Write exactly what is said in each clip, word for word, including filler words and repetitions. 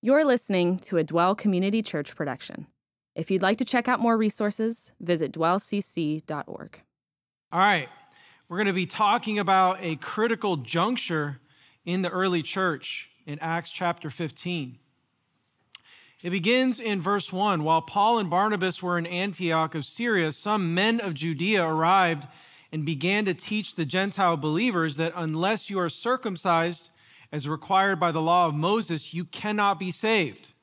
You're listening to a Dwell Community Church production. If you'd like to check out more resources, visit dwell c c dot org. All right, we're going to be talking about a critical juncture in the early church in Acts chapter fifteen. It begins in verse one. While Paul and Barnabas were in Antioch of Syria, some men of Judea arrived and began to teach the Gentile believers that unless you are circumcised as required by the law of Moses, you cannot be saved.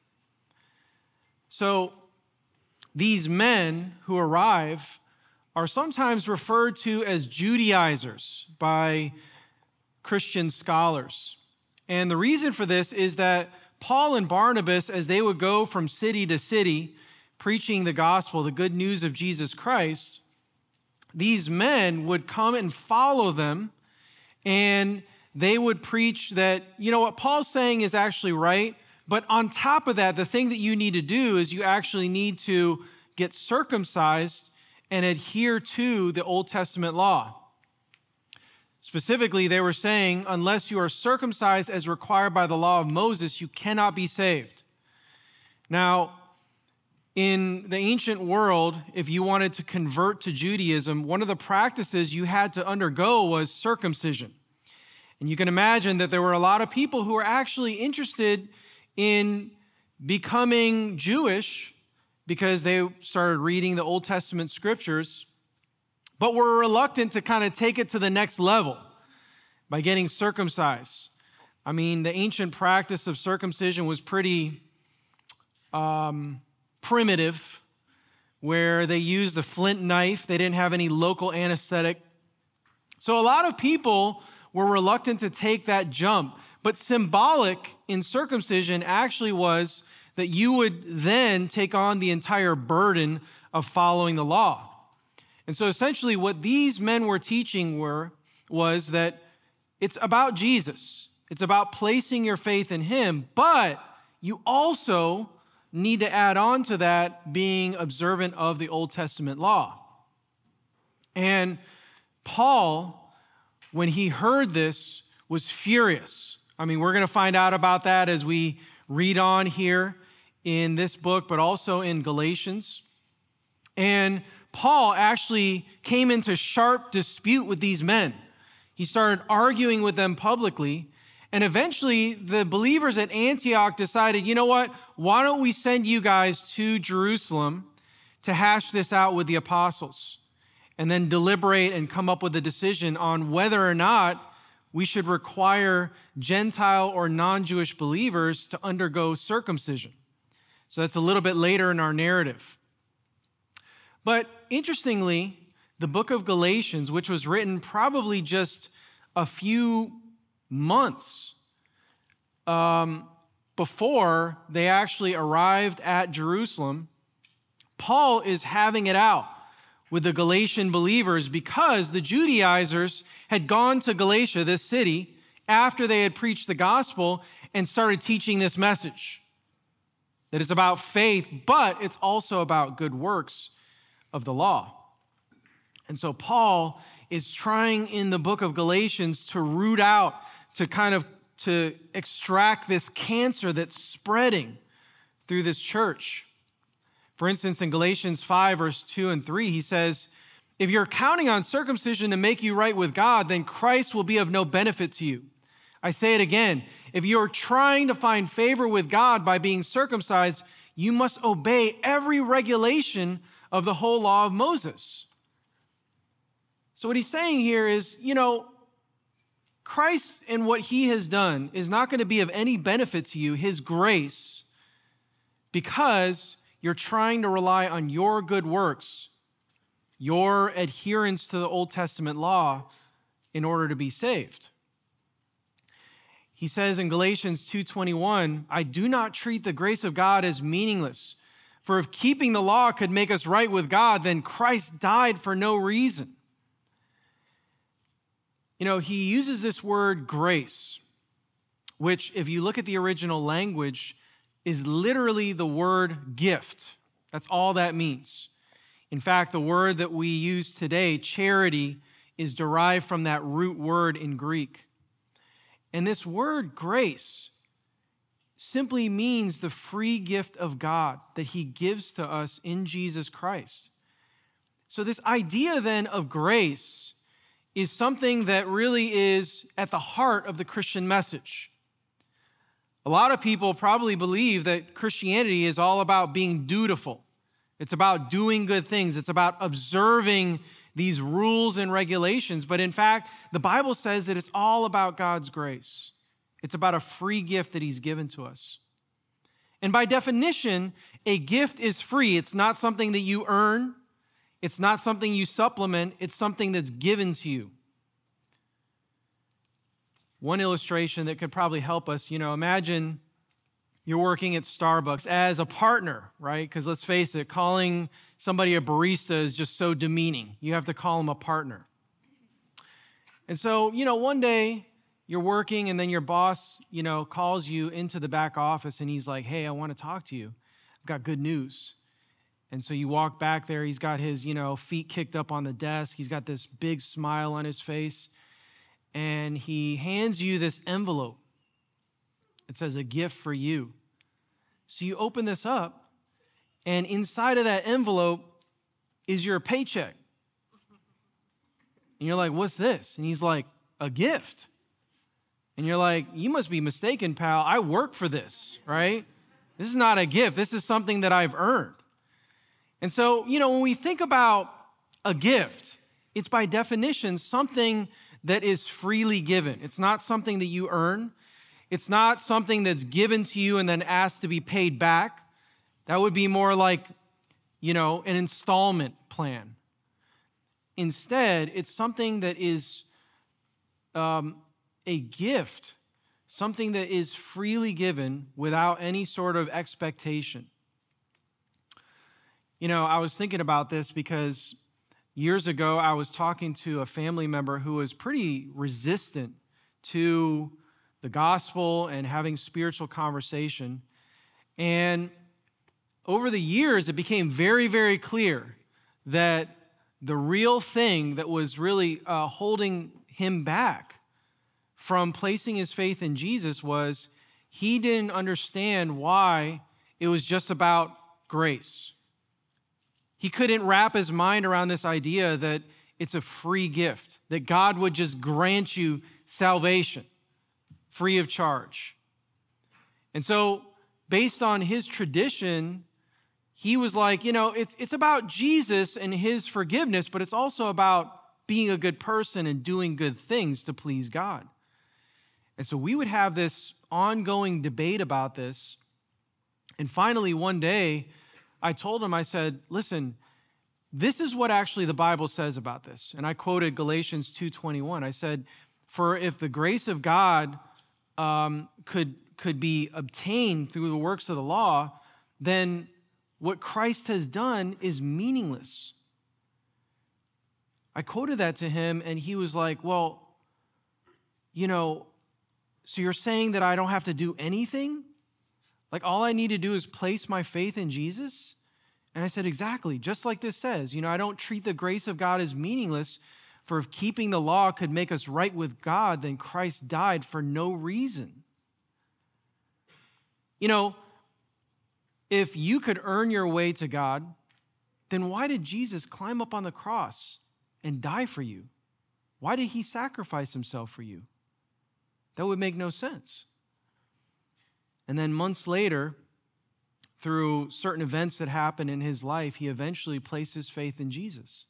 So these men who arrive are sometimes referred to as Judaizers by Christian scholars. And the reason for this is that Paul and Barnabas, as they would go from city to city preaching the gospel, the good news of Jesus Christ, these men would come and follow them, and they would preach that, you know, what Paul's saying is actually right, but on top of that, the thing that you need to do is you actually need to get circumcised and adhere to the Old Testament law. Specifically, they were saying, unless you are circumcised as required by the law of Moses, you cannot be saved. Now, in the ancient world, if you wanted to convert to Judaism, one of the practices you had to undergo was circumcision. And you can imagine that there were a lot of people who were actually interested in becoming Jewish because they started reading the Old Testament scriptures, but were reluctant to kind of take it to the next level by getting circumcised. I mean, the ancient practice of circumcision was pretty um, primitive, where they used the flint knife. They didn't have any local anesthetic. So a lot of people were reluctant to take that jump. But symbolic in circumcision actually was that you would then take on the entire burden of following the law. And so essentially what these men were teaching were was that it's about Jesus. It's about placing your faith in him, but you also need to add on to that being observant of the Old Testament law. And Paul, when he heard this, was furious. I mean, we're going to find out about that as we read on here in this book, but also in Galatians. And Paul actually came into sharp dispute with these men. He started arguing with them publicly. And eventually, the believers at Antioch decided, you know what? Why don't we send you guys to Jerusalem to hash this out with the apostles, and then deliberate and come up with a decision on whether or not we should require Gentile or non-Jewish believers to undergo circumcision. So that's a little bit later in our narrative. But interestingly, the book of Galatians, which was written probably just a few months um, before they actually arrived at Jerusalem, Paul is having it out with the Galatian believers because the Judaizers had gone to Galatia, this city, after they had preached the gospel and started teaching this message, that it's about faith, but it's also about good works of the law. And so Paul is trying in the book of Galatians to root out, to kind of to extract this cancer that's spreading through this church. For instance, in Galatians five, verse two and three, he says, if you're counting on circumcision to make you right with God, then Christ will be of no benefit to you. I say it again, if you're trying to find favor with God by being circumcised, you must obey every regulation of the whole law of Moses. So what he's saying here is, you know, Christ and what he has done is not going to be of any benefit to you, his grace, because you're trying to rely on your good works, your adherence to the Old Testament law in order to be saved. He says in Galatians two twenty-one, I do not treat the grace of God as meaningless, for if keeping the law could make us right with God, then Christ died for no reason. You know, he uses this word grace, which if you look at the original language, is literally the word gift. That's all that means. In fact, the word that we use today, charity, is derived from that root word in Greek. And this word grace simply means the free gift of God that he gives to us in Jesus Christ. So this idea then of grace is something that really is at the heart of the Christian message. A lot of people probably believe that Christianity is all about being dutiful. It's about doing good things. It's about observing these rules and regulations. But in fact, the Bible says that it's all about God's grace. It's about a free gift that he's given to us. And by definition, a gift is free. It's not something that you earn. It's not something you supplement. It's something that's given to you. One illustration that could probably help us, you know, imagine you're working at Starbucks as a partner, right? Because let's face it, calling somebody a barista is just so demeaning. You have to call them a partner. And so, you know, one day you're working and then your boss, you know, calls you into the back office and he's like, hey, I want to talk to you. I've got good news. And so you walk back there. He's got his, you know, feet kicked up on the desk. He's got this big smile on his face. And he hands you this envelope. It says, a gift for you. So you open this up, and inside of that envelope is your paycheck. And you're like, what's this? And he's like, a gift. And you're like, you must be mistaken, pal. I work for this, right? This is not a gift. This is something that I've earned. And so, you know, when we think about a gift, it's by definition something that is freely given. It's not something that you earn. It's not something that's given to you and then asked to be paid back. That would be more like, you know, an installment plan. Instead, it's something that is um, a gift, something that is freely given without any sort of expectation. You know, I was thinking about this because years ago, I was talking to a family member who was pretty resistant to the gospel and having spiritual conversation. And over the years, it became very, very clear that the real thing that was really uh, holding him back from placing his faith in Jesus was he didn't understand why it was just about grace. He couldn't wrap his mind around this idea that it's a free gift, that God would just grant you salvation free of charge. And so, based on his tradition, he was like, you know, it's, it's about Jesus and his forgiveness, but it's also about being a good person and doing good things to please God. And so we would have this ongoing debate about this. And finally, one day, I told him, I said, listen, this is what actually the Bible says about this. And I quoted Galatians two twenty-one. I said, for if the grace of God um, could, could be obtained through the works of the law, then what Christ has done is meaningless. I quoted that to him, and he was like, well, you know, so you're saying that I don't have to do anything? Like all I need to do is place my faith in Jesus? And I said, exactly, just like this says. You know, I don't treat the grace of God as meaningless, for if keeping the law could make us right with God, then Christ died for no reason. You know, if you could earn your way to God, then why did Jesus climb up on the cross and die for you? Why did he sacrifice himself for you? That would make no sense. And then months later, through certain events that happened in his life, he eventually placed his faith in Jesus.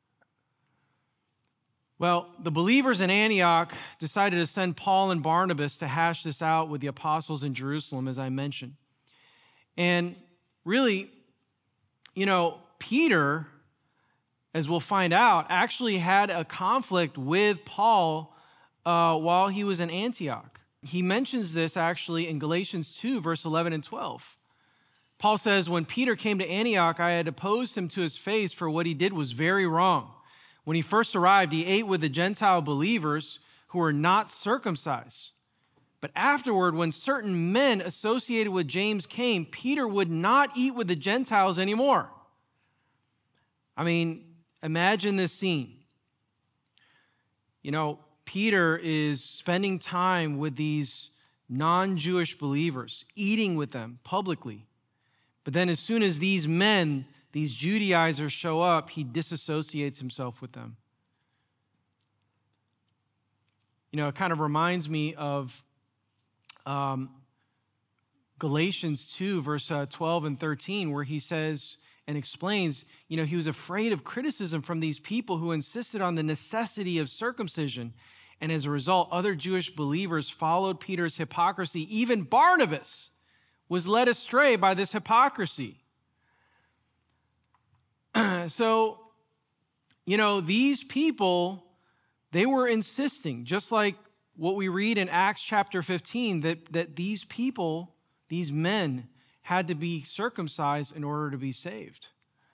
Well, the believers in Antioch decided to send Paul and Barnabas to hash this out with the apostles in Jerusalem, as I mentioned. And really, you know, Peter, as we'll find out, actually had a conflict with Paul uh, while he was in Antioch. He mentions this actually in Galatians two, verse eleven and twelve. Paul says, when Peter came to Antioch, I had opposed him to his face, for what he did was very wrong. When he first arrived, he ate with the Gentile believers who were not circumcised. But afterward, when certain men associated with James came, Peter would not eat with the Gentiles anymore. I mean, imagine this scene. You know, Peter is spending time with these non-Jewish believers, eating with them publicly. But then as soon as these men, these Judaizers show up, he disassociates himself with them. You know, it kind of reminds me of um, Galatians two, verse uh, twelve and thirteen, where he says and explains, you know, he was afraid of criticism from these people who insisted on the necessity of circumcision. And as a result, other Jewish believers followed Peter's hypocrisy. Even Barnabas was led astray by this hypocrisy. So, you know, these people, they were insisting, just like what we read in Acts chapter fifteen, that, that these people, these men, had to be circumcised in order to be saved.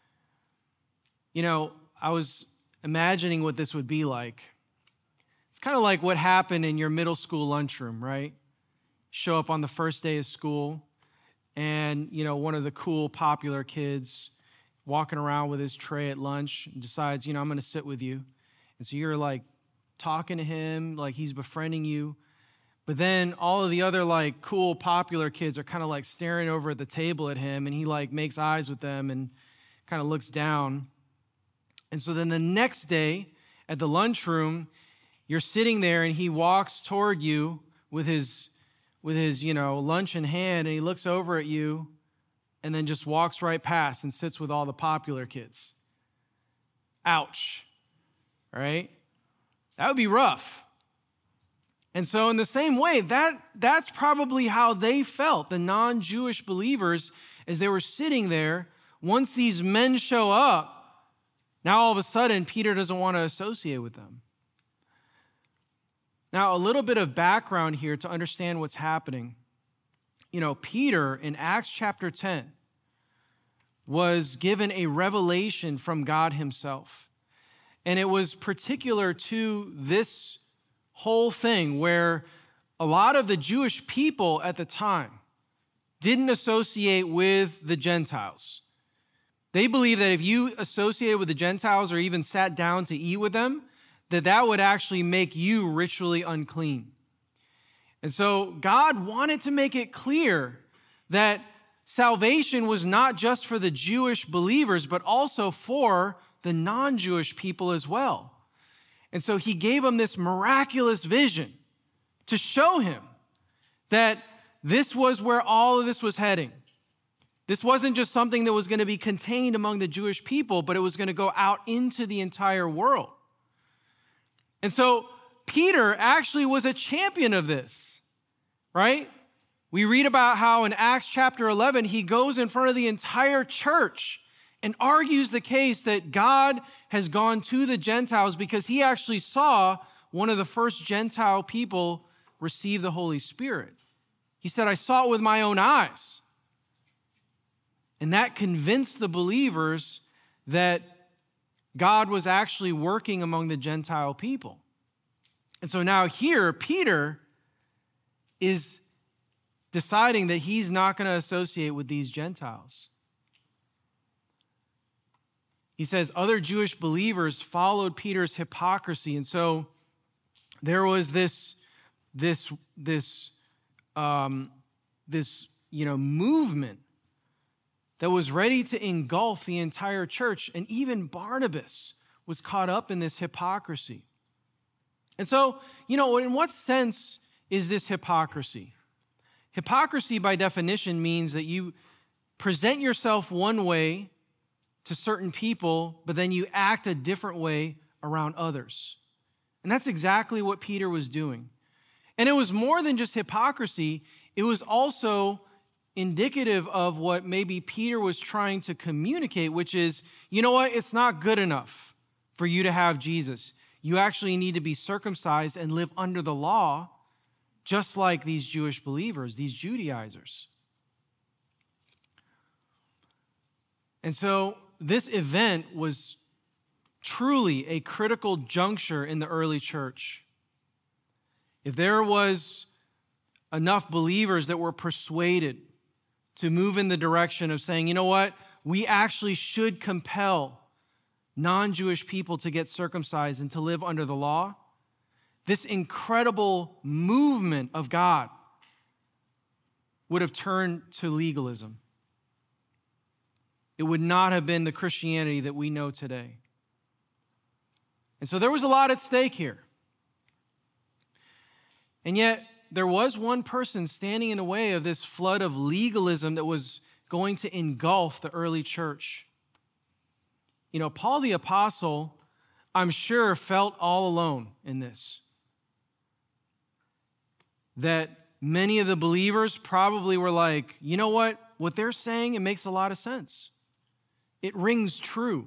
You know, I was imagining what this would be like. It's kind of like what happened in your middle school lunchroom, right? Show up on the first day of school, and, you know, one of the cool, popular kids walking around with his tray at lunch and decides, you know, I'm going to sit with you. And so you're like talking to him, like he's befriending you. But then all of the other like cool, popular kids are kind of like staring over at the table at him, and he like makes eyes with them and kind of looks down. And so then the next day at the lunchroom, you're sitting there and he walks toward you with his, with his, you know, lunch in hand, and he looks over at you and then just walks right past and sits with all the popular kids. Ouch, right? That would be rough. And so in the same way, that, that's probably how they felt, the non-Jewish believers, as they were sitting there. Once these men show up, now all of a sudden, Peter doesn't want to associate with them. Now, a little bit of background here to understand what's happening. You know, Peter in Acts chapter ten was given a revelation from God himself. And it was particular to this whole thing where a lot of the Jewish people at the time didn't associate with the Gentiles. They believed that if you associated with the Gentiles or even sat down to eat with them, that that would actually make you ritually unclean. And so God wanted to make it clear that salvation was not just for the Jewish believers, but also for the non-Jewish people as well. And so he gave him this miraculous vision to show him that this was where all of this was heading. This wasn't just something that was going to be contained among the Jewish people, but it was going to go out into the entire world. And so Peter actually was a champion of this, right? We read about how in Acts chapter eleven, he goes in front of the entire church and argues the case that God has gone to the Gentiles because he actually saw one of the first Gentile people receive the Holy Spirit. He said, I saw it with my own eyes. And that convinced the believers that God was actually working among the Gentile people. And so now here, Peter is deciding that he's not going to associate with these Gentiles. He says other Jewish believers followed Peter's hypocrisy. And so there was this, this, this, um, this, you know, movement that was ready to engulf the entire church. And even Barnabas was caught up in this hypocrisy. And so, you know, in what sense is this hypocrisy? Hypocrisy, by definition, means that you present yourself one way to certain people, but then you act a different way around others. And that's exactly what Peter was doing. And it was more than just hypocrisy. It was also indicative of what maybe Peter was trying to communicate, which is, you know what? It's not good enough for you to have Jesus. You actually need to be circumcised and live under the law, just like these Jewish believers, these Judaizers. And so this event was truly a critical juncture in the early church. If there was enough believers that were persuaded to move in the direction of saying, you know what, we actually should compel non-Jewish people to get circumcised and to live under the law, this incredible movement of God would have turned to legalism. It would not have been the Christianity that we know today. And so there was a lot at stake here. And yet, there was one person standing in the way of this flood of legalism that was going to engulf the early church. You know, Paul the Apostle, I'm sure, felt all alone in this. That many of the believers probably were like, you know what? What they're saying, it makes a lot of sense. It rings true.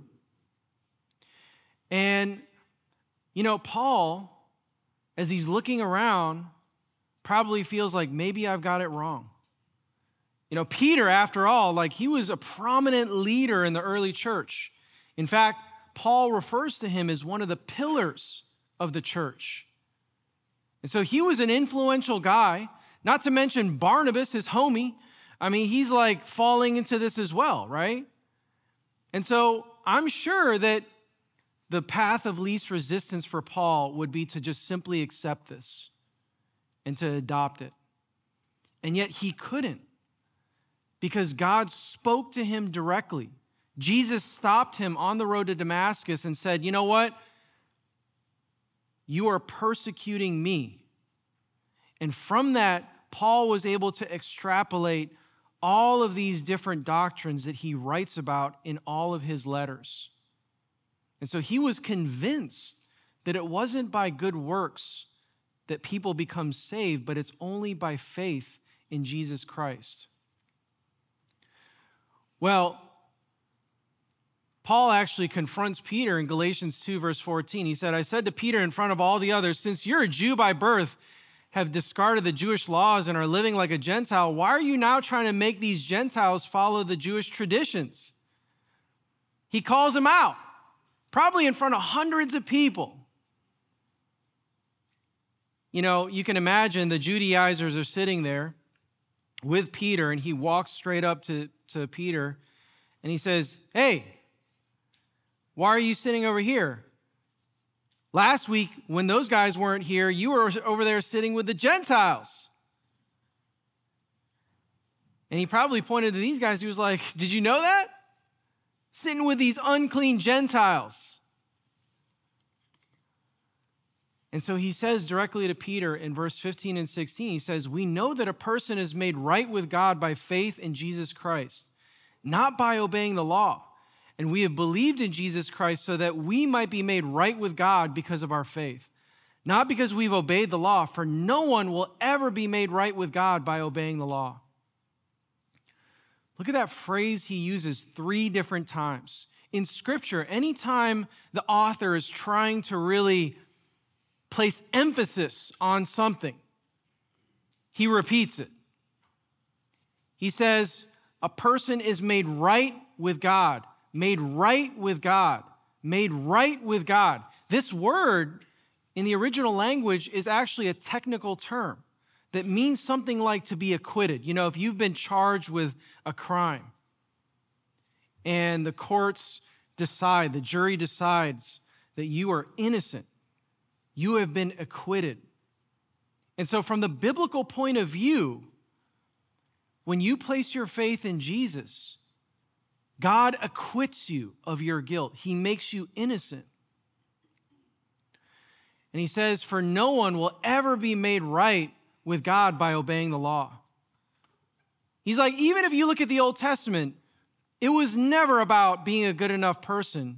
And, you know, Paul, as he's looking around, probably feels like maybe I've got it wrong. You know, Peter, after all, like he was a prominent leader in the early church. In fact, Paul refers to him as one of the pillars of the church. And so he was an influential guy, not to mention Barnabas, his homie. I mean, he's like falling into this as well, right? And so I'm sure that the path of least resistance for Paul would be to just simply accept this and to adopt it. And yet he couldn't, because God spoke to him directly. Jesus stopped him on the road to Damascus and said, you know what? You are persecuting me. And from that, Paul was able to extrapolate all of these different doctrines that he writes about in all of his letters. And so he was convinced that it wasn't by good works that people become saved, but it's only by faith in Jesus Christ. Well, Paul actually confronts Peter in Galatians two, verse fourteen. He said, I said to Peter in front of all the others, since you're a Jew by birth, have discarded the Jewish laws and are living like a Gentile, why are you now trying to make these Gentiles follow the Jewish traditions? He calls them out, probably in front of hundreds of people. You know, you can imagine the Judaizers are sitting there with Peter, and he walks straight up to, to Peter, and he says, hey, why are you sitting over here? Last week, when those guys weren't here, you were over there sitting with the Gentiles. And he probably pointed to these guys. He was like, did you know that? Sitting with these unclean Gentiles. And so he says directly to Peter in verse fifteen and sixteen, he says, we know that a person is made right with God by faith in Jesus Christ, not by obeying the law. And we have believed in Jesus Christ so that we might be made right with God because of our faith. Not because we've obeyed the law, for no one will ever be made right with God by obeying the law. Look at that phrase he uses three different times. In Scripture, anytime the author is trying to really place emphasis on something, he repeats it. He says, a person is made right with God. Made right with God. Made right with God. This word in the original language is actually a technical term that means something like to be acquitted. You know, if you've been charged with a crime and the courts decide, the jury decides that you are innocent, you have been acquitted. And so from the biblical point of view, when you place your faith in Jesus, God acquits you of your guilt. He makes you innocent. And he says, for no one will ever be made right with God by obeying the law. He's like, even if you look at the Old Testament, it was never about being a good enough person.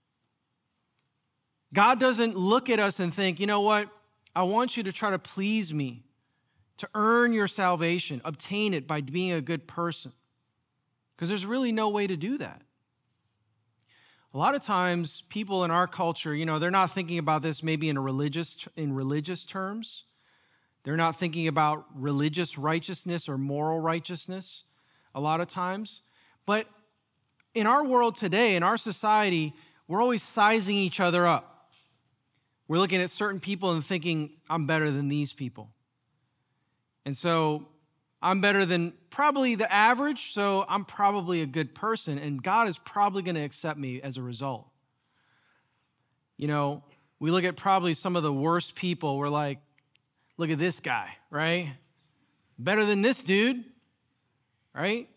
God doesn't look at us and think, you know what? I want you to try to please me, to earn your salvation, obtain it by being a good person. Because there's really no way to do that. A lot of times, people in our culture, you know, they're not thinking about this maybe in a religious in religious terms. They're not thinking about religious righteousness or moral righteousness a lot of times. But in our world today, in our society, we're always sizing each other up. We're looking at certain people and thinking, I'm better than these people. And so I'm better than probably the average, so I'm probably a good person, and God is probably going to accept me as a result. You know, we look at probably some of the worst people. We're like, look at this guy, right? Better than this dude. right?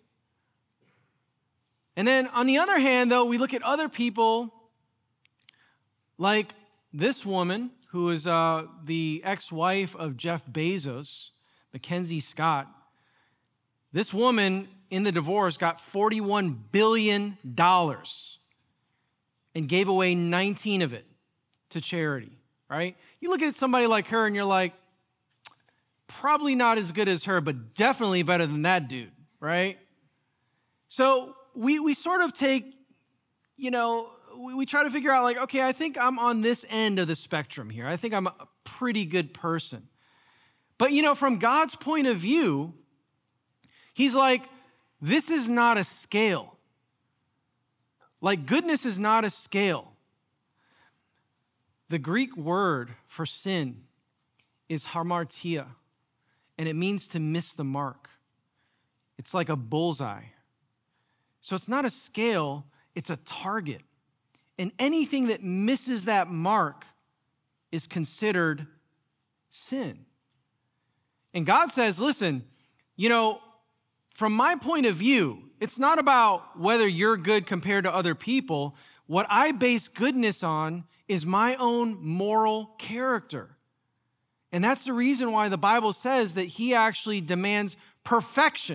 And then on the other hand, though, we look at other people like this woman who is uh, the ex-wife of Jeff Bezos, Mackenzie Scott. This woman in the divorce got forty-one billion dollars and gave away nineteen of it to charity, right? You look at somebody like her and you're like, probably not as good as her, but definitely better than that dude, right? So we we sort of take, you know, we, we try to figure out like, okay, I think I'm on this end of the spectrum here. I think I'm a pretty good person. But, you know, from God's point of view, he's like, this is not a scale. Like, goodness is not a scale. The Greek word for sin is hamartia, and it means to miss the mark. It's like a bullseye. So it's not a scale, it's a target. And anything that misses that mark is considered sin. And God says, listen, you know, from my point of view, it's not about whether you're good compared to other people. What I base goodness on is my own moral character. And that's the reason why the Bible says that he actually demands perfection.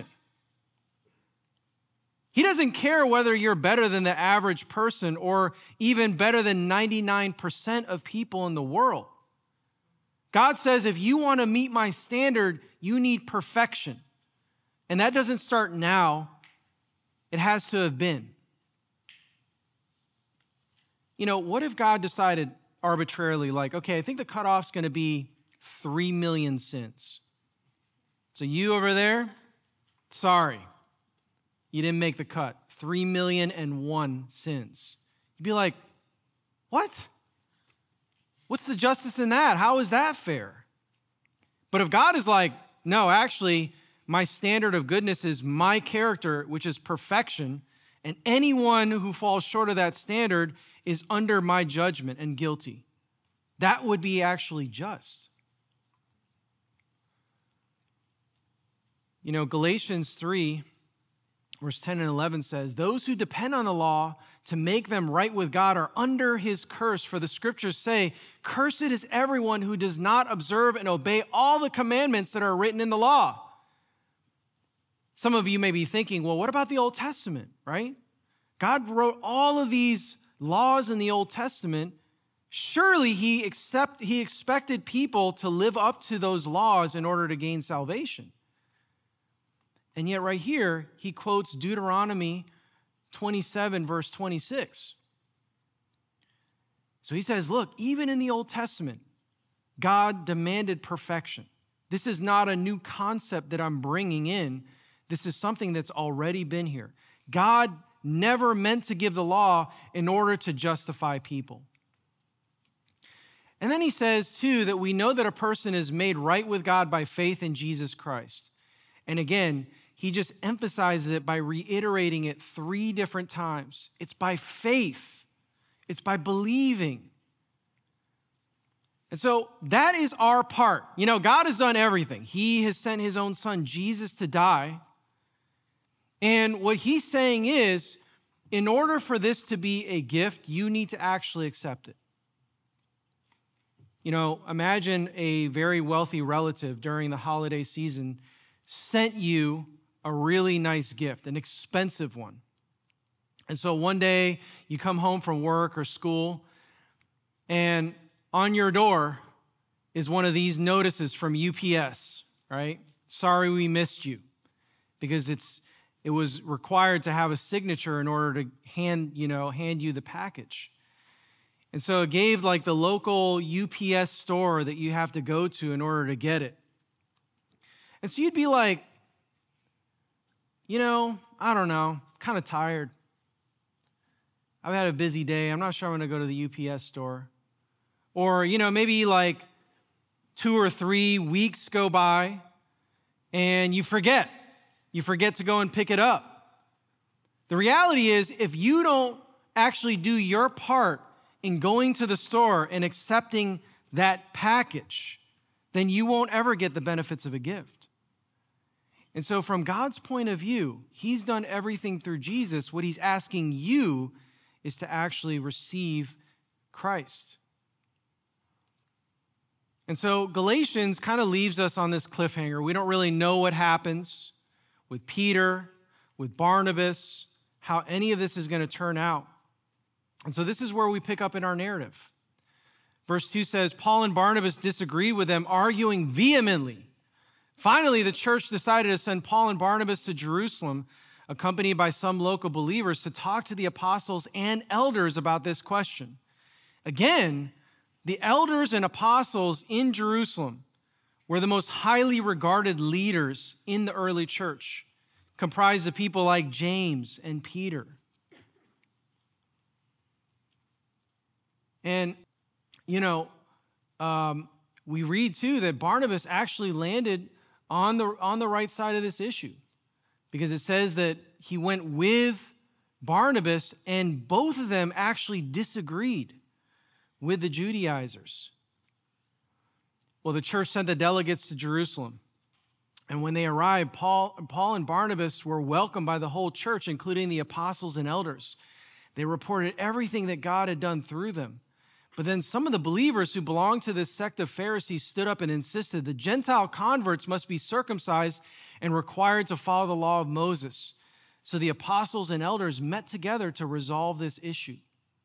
He doesn't care whether you're better than the average person or even better than ninety-nine percent of people in the world. God says, if you want to meet my standard, you need perfection. And that doesn't start now. It has to have been. You know, what if God decided arbitrarily, like, okay, I think the cutoff's going to be three million sins. So you over there, sorry, you didn't make the cut. three million and one sins. You'd be like, what? What's the justice in that? How is that fair? But if God is like, no, actually, my standard of goodness is my character, which is perfection, and anyone who falls short of that standard is under my judgment and guilty. That would be actually just. You know, Galatians three, verse ten and eleven says, those who depend on the law to make them right with God are under his curse. For the scriptures say, cursed is everyone who does not observe and obey all the commandments that are written in the law. Some of you may be thinking, well, what about the Old Testament, right? God wrote all of these laws in the Old Testament. Surely he, accept, he expected people to live up to those laws in order to gain salvation. And yet right here, he quotes Deuteronomy twenty-seven, verse twenty-six. So he says, look, even in the Old Testament, God demanded perfection. This is not a new concept that I'm bringing in. This is something that's already been here. God never meant to give the law in order to justify people. And then he says, too, that we know that a person is made right with God by faith in Jesus Christ. And again, he just emphasizes it by reiterating it three different times. It's by faith. It's by believing. And so that is our part. You know, God has done everything. He has sent his own son, Jesus, to die. And what he's saying is, in order for this to be a gift, you need to actually accept it. You know, imagine a very wealthy relative during the holiday season sent you a really nice gift, an expensive one. And so one day you come home from work or school, and on your door is one of these notices from U P S, right? Sorry we missed you, because it's it was required to have a signature in order to hand, you know, hand you the package. And so it gave like the local U P S store that you have to go to in order to get it. And so you'd be like, you know, I don't know, kind of tired. I've had a busy day. I'm not sure I'm going to go to the U P S store. Or, you know, maybe like two or three weeks go by and you forget. You forget to go and pick it up. The reality is, if you don't actually do your part in going to the store and accepting that package, then you won't ever get the benefits of a gift. And so from God's point of view, he's done everything through Jesus. What he's asking you is to actually receive Christ. And so Galatians kind of leaves us on this cliffhanger. We don't really know what happens with Peter, with Barnabas, how any of this is going to turn out. And so this is where we pick up in our narrative. Verse two says, Paul and Barnabas disagreed with them, arguing vehemently. Finally, the church decided to send Paul and Barnabas to Jerusalem, accompanied by some local believers, to talk to the apostles and elders about this question. Again, the elders and apostles in Jerusalem were the most highly regarded leaders in the early church, comprised of people like James and Peter. And, you know, um, we read too that Barnabas actually landed on the, on the right side of this issue, because it says that he went with Barnabas and both of them actually disagreed with the Judaizers. Well, the church sent the delegates to Jerusalem. And when they arrived, Paul, Paul and Barnabas were welcomed by the whole church, including the apostles and elders. They reported everything that God had done through them. But then some of the believers who belonged to this sect of Pharisees stood up and insisted the Gentile converts must be circumcised and required to follow the law of Moses. So the apostles and elders met together to resolve this issue.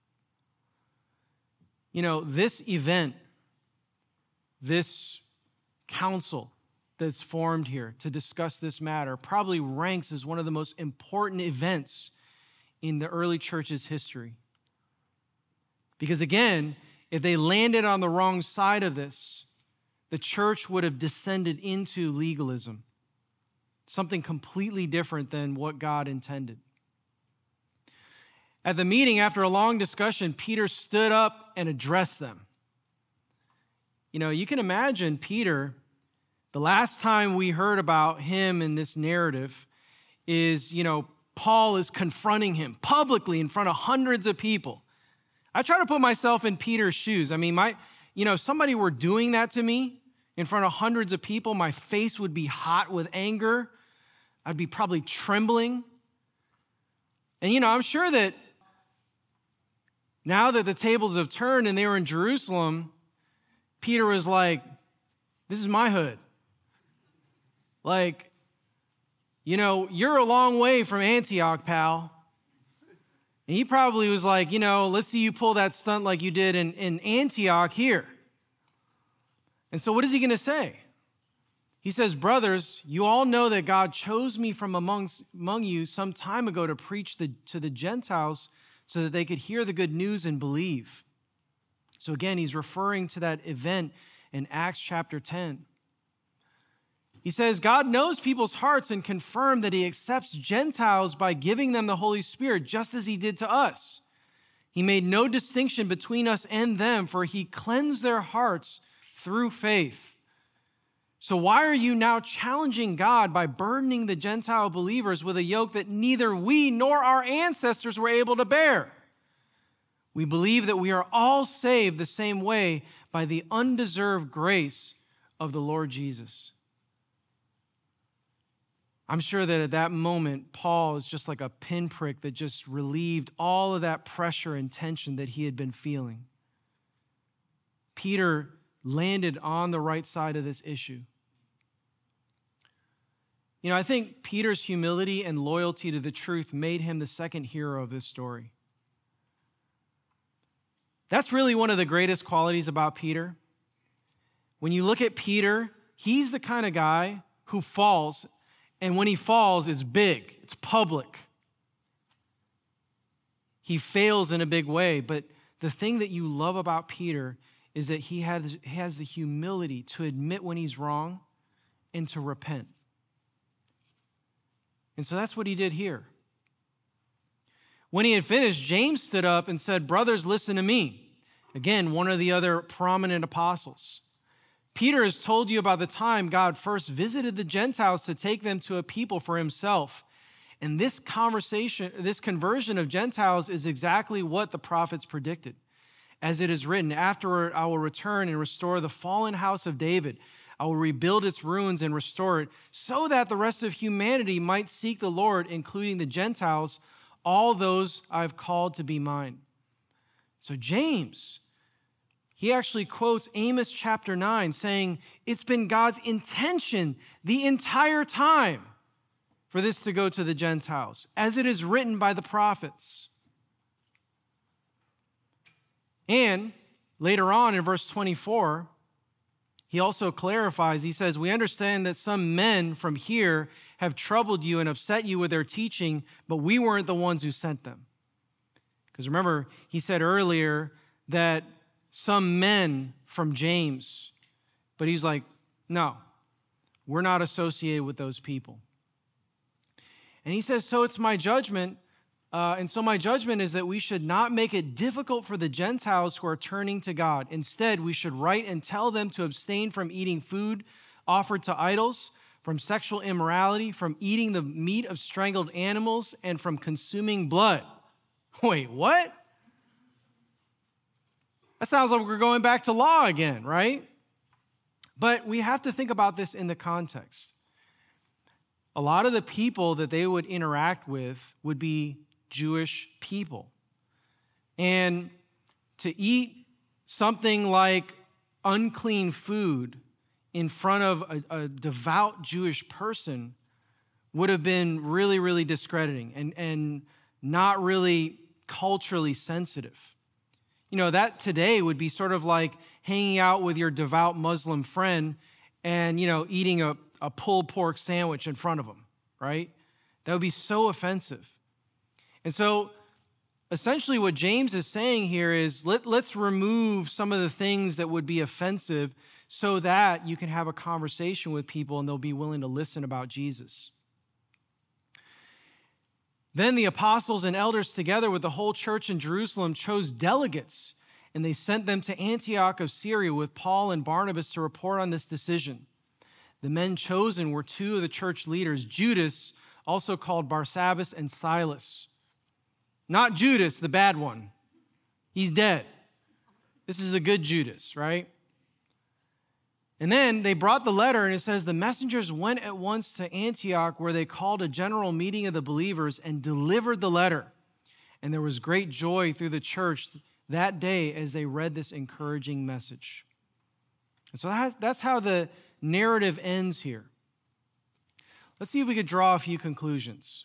You know, this event, this council that's formed here to discuss this matter probably ranks as one of the most important events in the early church's history. Because again, if they landed on the wrong side of this, the church would have descended into legalism, something completely different than what God intended. At the meeting, after a long discussion, Peter stood up and addressed them. You know, you can imagine Peter, the last time we heard about him in this narrative is, you know, Paul is confronting him publicly in front of hundreds of people. I try to put myself in Peter's shoes. I mean, my, you know, if somebody were doing that to me in front of hundreds of people, my face would be hot with anger. I'd be probably trembling. And, you know, I'm sure that now that the tables have turned and they were in Jerusalem, Peter was like, this is my hood. Like, you know, you're a long way from Antioch, pal. And he probably was like, you know, let's see you pull that stunt like you did in, in Antioch here. And so what is he going to say? He says, brothers, you all know that God chose me from amongst, among you some time ago to preach the, to the Gentiles so that they could hear the good news and believe. So again, he's referring to that event in Acts chapter ten. He says, God knows people's hearts and confirmed that he accepts Gentiles by giving them the Holy Spirit, just as he did to us. He made no distinction between us and them, for he cleansed their hearts through faith. So why are you now challenging God by burdening the Gentile believers with a yoke that neither we nor our ancestors were able to bear? We believe that we are all saved the same way by the undeserved grace of the Lord Jesus. I'm sure that at that moment, Paul is just like a pinprick that just relieved all of that pressure and tension that he had been feeling. Peter landed on the right side of this issue. You know, I think Peter's humility and loyalty to the truth made him the second hero of this story. That's really one of the greatest qualities about Peter. When you look at Peter, he's the kind of guy who falls. And when he falls, it's big, it's public. He fails in a big way, but the thing that you love about Peter is that he has, has the humility to admit when he's wrong and to repent. And so that's what he did here. When he had finished, James stood up and said, brothers, listen to me. Again, one of the other prominent apostles. Peter has told you about the time God first visited the Gentiles to take them to a people for himself. And this conversation, this conversion of Gentiles is exactly what the prophets predicted. As it is written, afterward I will return and restore the fallen house of David. I will rebuild its ruins and restore it, so that the rest of humanity might seek the Lord, including the Gentiles, all those I've called to be mine. So James, he actually quotes Amos chapter nine, saying it's been God's intention the entire time for this to go to the Gentiles, as it is written by the prophets. And later on in verse twenty-four, he also clarifies, he says, we understand that some men from here have troubled you and upset you with their teaching, but we weren't the ones who sent them. Because remember, he said earlier that some men from James, but he's like, no, we're not associated with those people. And he says, so it's my judgment, uh, and so my judgment is that we should not make it difficult for the Gentiles who are turning to God. Instead, we should write and tell them to abstain from eating food offered to idols, from sexual immorality, from eating the meat of strangled animals, and from consuming blood. Wait, what? That sounds like we're going back to law again, right? But we have to think about this in the context. A lot of the people that they would interact with would be Jewish people. And to eat something like unclean food in front of a, a devout Jewish person would have been really, really discrediting and, and not really culturally sensitive. You know, that today would be sort of like hanging out with your devout Muslim friend and, you know, eating a, a pulled pork sandwich in front of them, right? That would be so offensive. And so essentially what James is saying here is let, let's remove some of the things that would be offensive so that you can have a conversation with people and they'll be willing to listen about Jesus. Then the apostles and elders, together with the whole church in Jerusalem, chose delegates, and they sent them to Antioch of Syria with Paul and Barnabas to report on this decision. The men chosen were two of the church leaders, Judas, also called Barsabbas, and Silas. Not Judas, the bad one. He's dead. This is the good Judas, right? And then they brought the letter, and it says, the messengers went at once to Antioch, where they called a general meeting of the believers and delivered the letter. And there was great joy through the church that day as they read this encouraging message. And so that's how the narrative ends here. Let's see if we could draw a few conclusions.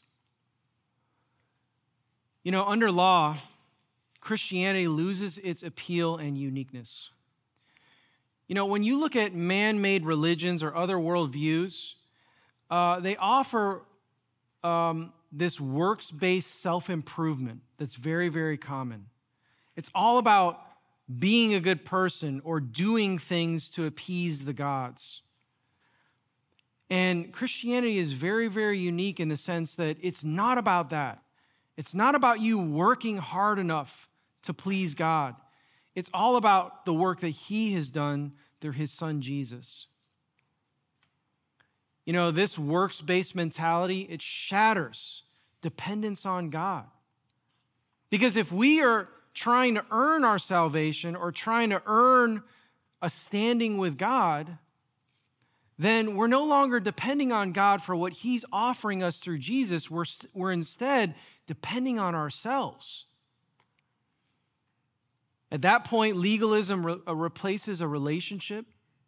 You know, under law, Christianity loses its appeal and uniqueness. You know, when you look at man-made religions or other worldviews, uh, they offer um, this works-based self-improvement that's very, very common. It's all about being a good person or doing things to appease the gods. And Christianity is very, very unique in the sense that it's not about that. It's not about you working hard enough to please God. It's all about the work that he has done through his son, Jesus. You know, this works-based mentality, it shatters dependence on God. Because if we are trying to earn our salvation or trying to earn a standing with God, then we're no longer depending on God for what he's offering us through Jesus. We're, we're instead depending on ourselves. At that point, legalism re- replaces a relationship,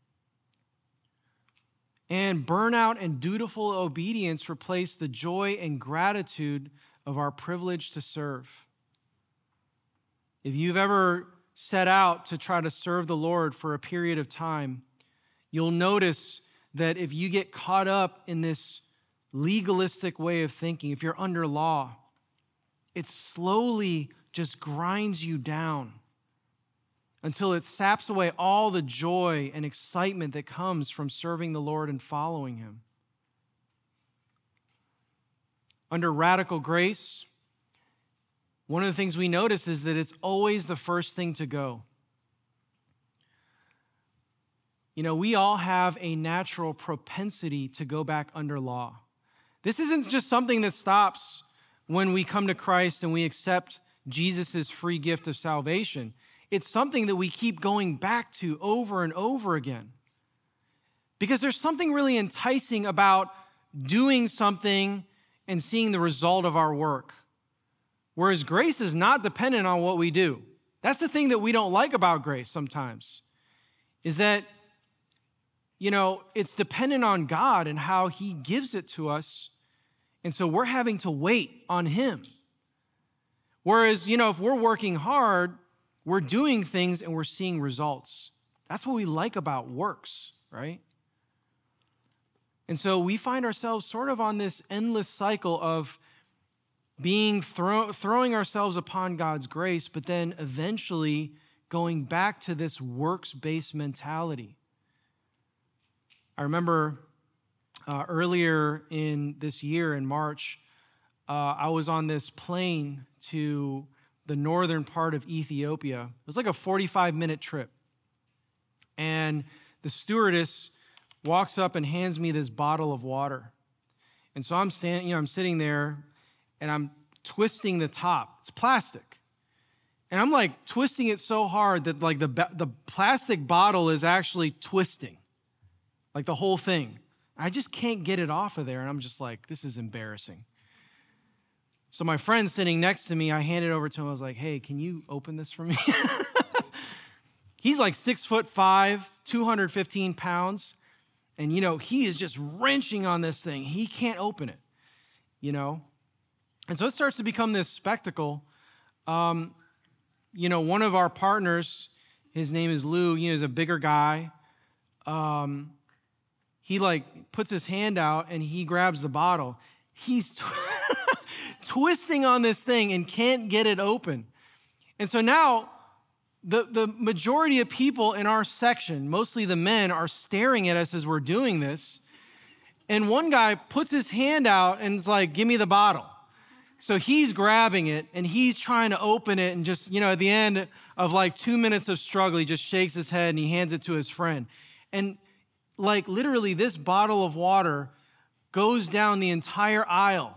and burnout and dutiful obedience replace the joy and gratitude of our privilege to serve. If you've ever set out to try to serve the Lord for a period of time, you'll notice that if you get caught up in this legalistic way of thinking, if you're under law, it slowly just grinds you down until it saps away all the joy and excitement that comes from serving the Lord and following him. Under radical grace, one of the things we notice is that it's always the first thing to go. You know, we all have a natural propensity to go back under law. This isn't just something that stops when we come to Christ and we accept Jesus' free gift of salvation. It's something that we keep going back to over and over again. Because there's something really enticing about doing something and seeing the result of our work. Whereas grace is not dependent on what we do. That's the thing that we don't like about grace sometimes, is that, you know, it's dependent on God and how he gives it to us. And so we're having to wait on him. Whereas, you know, if we're working hard, we're doing things and we're seeing results. That's what we like about works, right? And so we find ourselves sort of on this endless cycle of being throw, throwing ourselves upon God's grace, but then eventually going back to this works-based mentality. I remember uh, earlier in this year, in March, uh, I was on this plane to the northern part of Ethiopia. It was like a forty-five minute trip. And the stewardess walks up and hands me this bottle of water. And so I'm standing, you know, I'm sitting there and I'm twisting the top. It's plastic. And I'm like twisting it so hard that like the, the plastic bottle is actually twisting, like the whole thing. I just can't get it off of there. And I'm just like, this is embarrassing. So my friend sitting next to me, I handed it over to him. I was like, hey, can you open this for me? He's like six foot five, two hundred fifteen pounds. And, you know, he is just wrenching on this thing. He can't open it, you know. And so it starts to become this spectacle. Um, you know, one of our partners, his name is Lou, you know, he's a bigger guy. Um, he, like, puts his hand out and he grabs the bottle. He's tw- twisting on this thing and can't get it open. And so now the, the majority of people in our section, mostly the men, are staring at us as we're doing this. And one guy puts his hand out and is like, give me the bottle. So he's grabbing it and he's trying to open it, and just, you know, at the end of like two minutes of struggle, he just shakes his head and he hands it to his friend. And like literally this bottle of water goes down the entire aisle.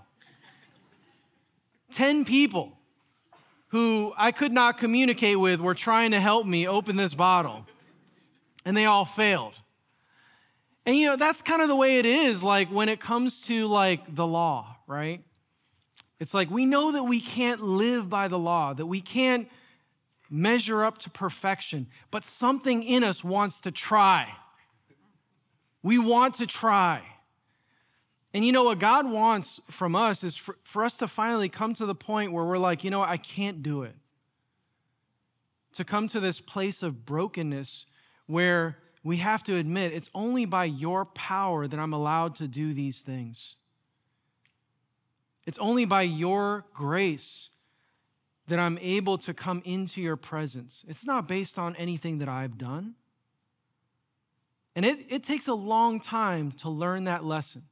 Ten people who I could not communicate with were trying to help me open this bottle, and they all failed. And, you know, that's kind of the way it is, like, when it comes to, like, the law, right? It's like we know that we can't live by the law, that we can't measure up to perfection, but something in us wants to try. We want to try. And you know what God wants from us is for, for us to finally come to the point where we're like, you know what, I can't do it. To come to this place of brokenness where we have to admit it's only by your power that I'm allowed to do these things. It's only by your grace that I'm able to come into your presence. It's not based on anything that I've done. And it, it takes a long time to learn that lesson.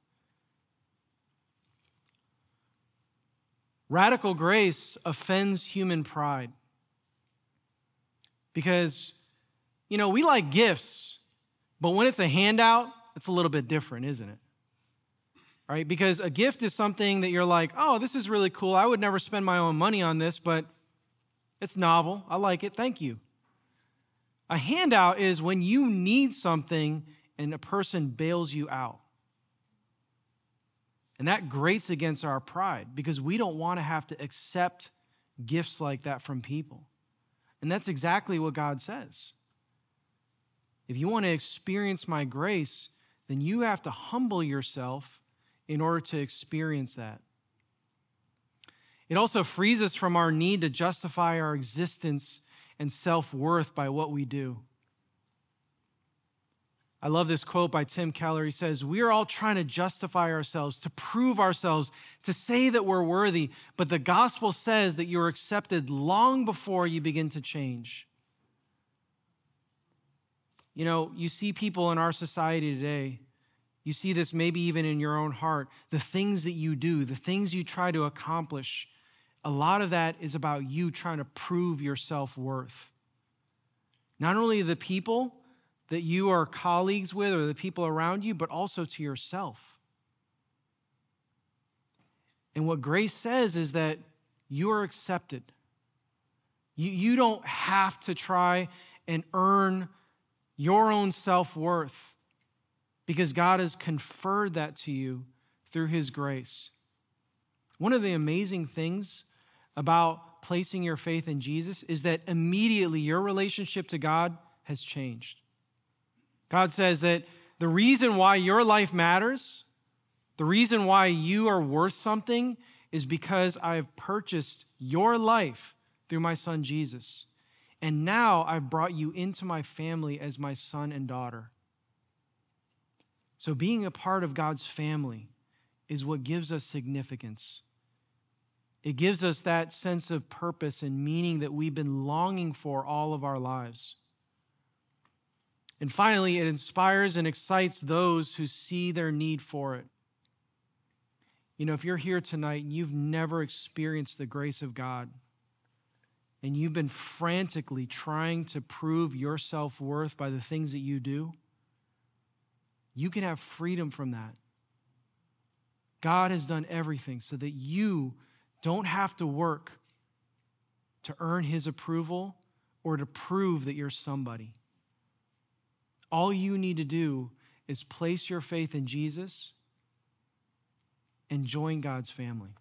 Radical grace offends human pride. Because, you know, we like gifts, but when it's a handout, it's a little bit different, isn't it? Right? Because a gift is something that you're like, oh, this is really cool. I would never spend my own money on this, but it's novel. I like it. Thank you. A handout is when you need something and a person bails you out. And that grates against our pride because we don't want to have to accept gifts like that from people. And that's exactly what God says. If you want to experience my grace, then you have to humble yourself in order to experience that. It also frees us from our need to justify our existence and self-worth by what we do. I love this quote by Tim Keller. He says, we are all trying to justify ourselves, to prove ourselves, to say that we're worthy, but the gospel says that you're accepted long before you begin to change. You know, you see people in our society today, you see this maybe even in your own heart, the things that you do, the things you try to accomplish, a lot of that is about you trying to prove your self-worth. Not only the people that you are colleagues with or the people around you, but also to yourself. And what grace says is that you are accepted. You, you don't have to try and earn your own self-worth because God has conferred that to you through his grace. One of the amazing things about placing your faith in Jesus is that immediately your relationship to God has changed. God says that the reason why your life matters, the reason why you are worth something, is because I have purchased your life through my son Jesus. And now I've brought you into my family as my son and daughter. So being a part of God's family is what gives us significance. It gives us that sense of purpose and meaning that we've been longing for all of our lives. And finally, it inspires and excites those who see their need for it. You know, if you're here tonight and you've never experienced the grace of God, and you've been frantically trying to prove your self-worth by the things that you do, you can have freedom from that. God has done everything so that you don't have to work to earn his approval or to prove that you're somebody. All you need to do is place your faith in Jesus and join God's family.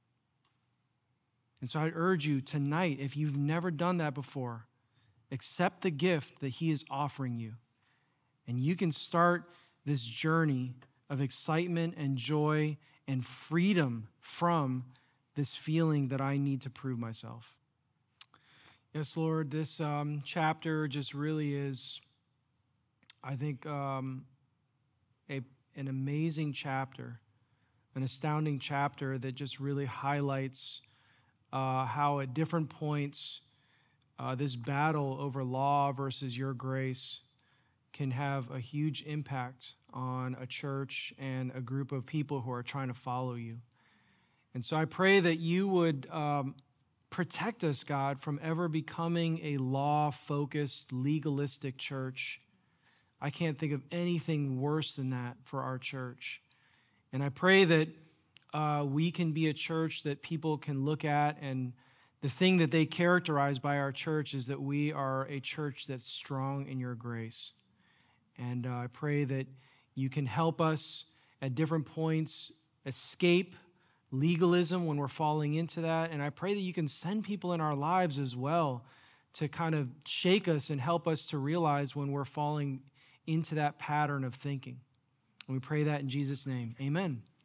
And so I urge you tonight, if you've never done that before, accept the gift that he is offering you. And you can start this journey of excitement and joy and freedom from this feeling that I need to prove myself. Yes, Lord, this um, chapter just really is, I think, um, a, an amazing chapter, an astounding chapter that just really highlights Uh, how at different points uh, this battle over law versus your grace can have a huge impact on a church and a group of people who are trying to follow you. And so I pray that you would um, protect us, God, from ever becoming a law-focused, legalistic church. I can't think of anything worse than that for our church. And I pray that Uh, we can be a church that people can look at, and the thing that they characterize by our church is that we are a church that's strong in your grace. And uh, I pray that you can help us at different points escape legalism when we're falling into that. And I pray that you can send people in our lives as well to kind of shake us and help us to realize when we're falling into that pattern of thinking. And we pray that in Jesus' name. Amen.